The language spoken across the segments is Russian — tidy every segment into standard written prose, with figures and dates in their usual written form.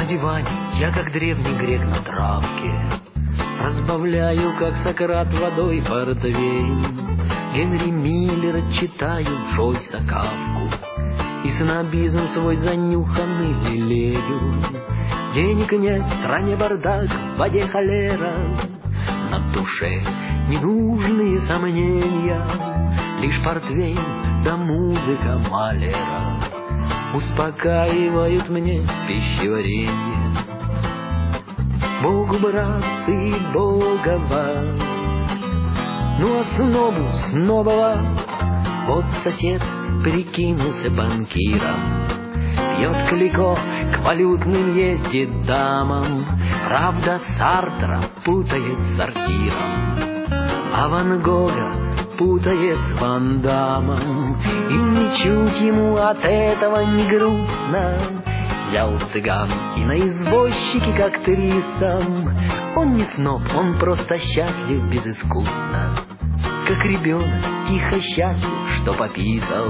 диване я, как древний грек на травке, разбавляю, как Сократ, водой портвейн. Генри Миллера читаю, Джойса, Кафку, и снобизм свой занюханный лелею. Денег нет, в стране бардак, в воде холера, на душе ненужные сомнения, лишь портвейн да музыка Малера успокаивают мне пищеварение. Бог, братцы, Богова, ну а снобу снобова. Вот сосед прикинулся банкиром, пьет клико, к валютным ездит дамам, правда Сартра путает с сортиром, а Ван Гога путает с Ван Дамом. И ничуть ему от этого не грустно. Взял цыган и на извозчике к актрисам. Он не сноб, он просто счастлив безыскусно, как ребенок тихо счастлив, что пописал.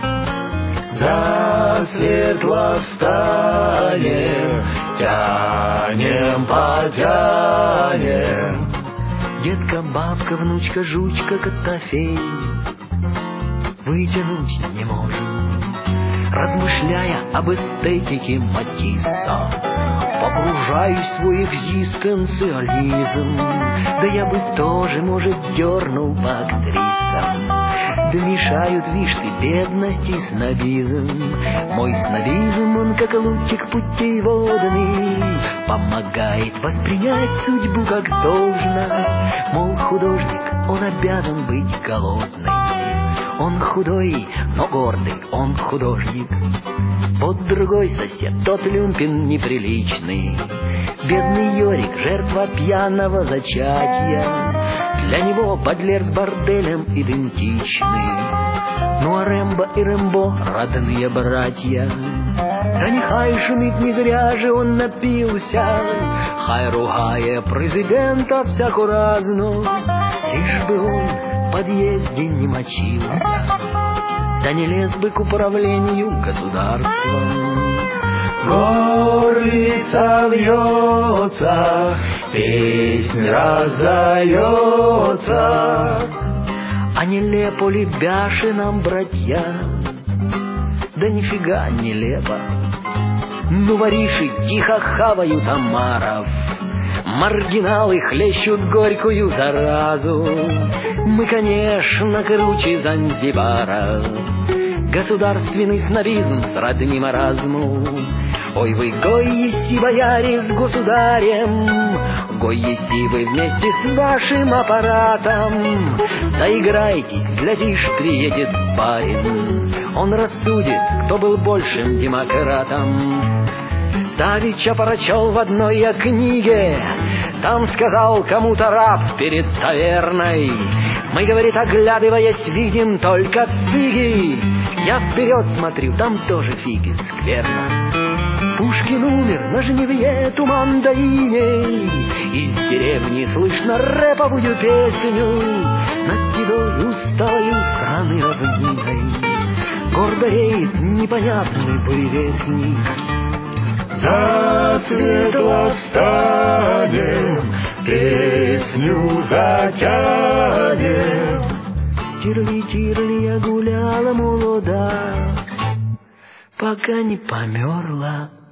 Засветло встанем, тянем, потянем. Детка, бабка, внучка, жучка, Котофей вытянуть не можем. Размышляя об эстетике Матисса, погружаюсь в свой экзистенциализм. Да я бы тоже, может, дернул по актрисам. Да мешают, вишь ты, бедность и снобизм. Мой снобизм, он как лучик путеводный, помогает воспринять судьбу как должно. Мол, художник, он обязан быть голодным. Он худой, но гордый, он художник. Вот другой сосед, тот люмпин неприличный. Бедный Йорик, жертва пьяного зачатия. Для него Бадлер с борделем идентичны. Ну а Рэмбо и Рэмбо родные братья. Да нехай шумит, не зря же он напился, хай ругая президента всяко разно, лишь бы он в подъезде не мочился, да не лез бы к управлению государством. Горлица вьется, песнь раздается, а нелепо ли бяши братья? Да нифига нелепо. Ну, вориши тихо хавают омаров, маргиналы хлещут горькую заразу. Мы, конечно, круче Занзибара. Государственный снобизм сродни маразму. Ой, вы гой-еси, бояре, с государем, гой-еси вы вместе с вашим аппаратом. Доиграйтесь, глядишь, приедет барин, он рассудит, кто был большим демократом. Давеча прочел в одной я книге, там сказал кому-то раб перед таверной: мы, говорит, оглядываясь, видим только фиги. Я вперед смотрю, там тоже фиги, скверно. Пушкин умер на жнивье туман да иней, из деревни слышно рэповую песню над седой усталою страны равниной. Гордо реет непонятный буревестник. Засветло встанем, песню затянем. Тирли-тирли, я гуляла молода, пока не померла